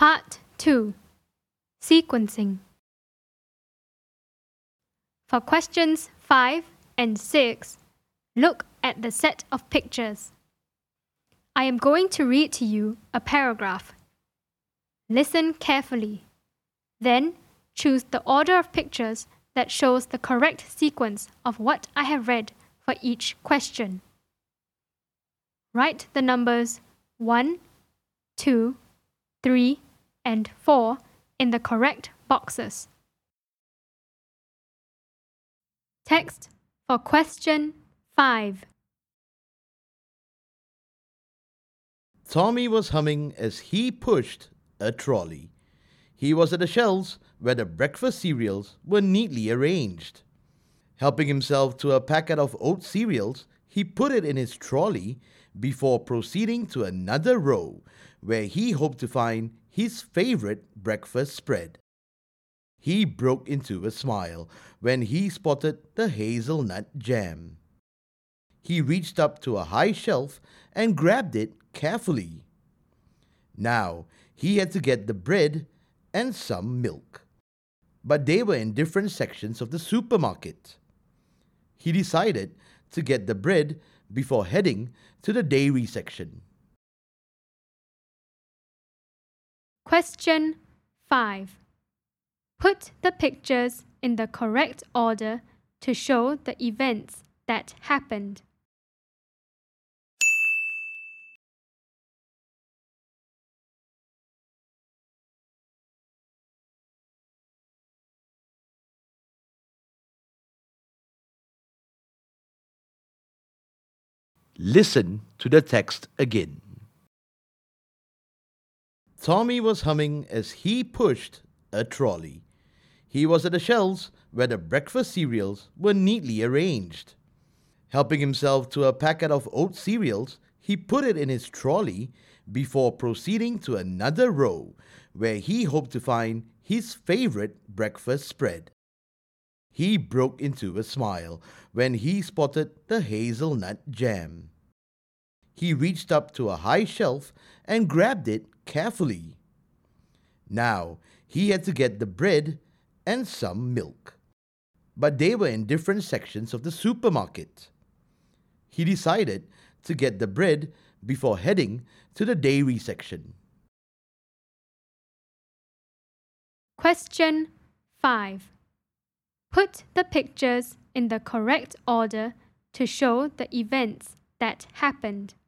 Part 2. Sequencing. For questions 5 and 6, look at the set of pictures. I am going to read to you a paragraph. Listen carefully. Then, choose the order of pictures that shows the correct sequence of what I have read for each question. Write the numbers 1, 2, 3, and 4 in the correct boxes. Text for question 5. Tommy was humming as he pushed a trolley. He was at the shelves where the breakfast cereals were neatly arranged. Helping himself to a packet of oat cereals, he put it in his trolley before proceeding to another row where he hoped to find his favorite breakfast spread. He broke into a smile when he spotted the hazelnut jam. He reached up to a high shelf and grabbed it carefully. Now he had to get the bread and some milk, but they were in different sections of the supermarket. He decided to get the bread before heading to the dairy section. Question 5. Put the pictures in the correct order to show the events that happened. Listen to the text again. Tommy was humming as he pushed a trolley. He was at the shelves where the breakfast cereals were neatly arranged. Helping himself to a packet of oat cereals, he put it in his trolley before proceeding to another row where he hoped to find his favorite breakfast spread. He broke into a smile when he spotted the hazelnut jam. He reached up to a high shelf and grabbed it carefully. Now he had to get the bread and some milk, but they were in different sections of the supermarket. He decided to get the bread before heading to the dairy section. Question 5. Put the pictures in the correct order to show the events that happened.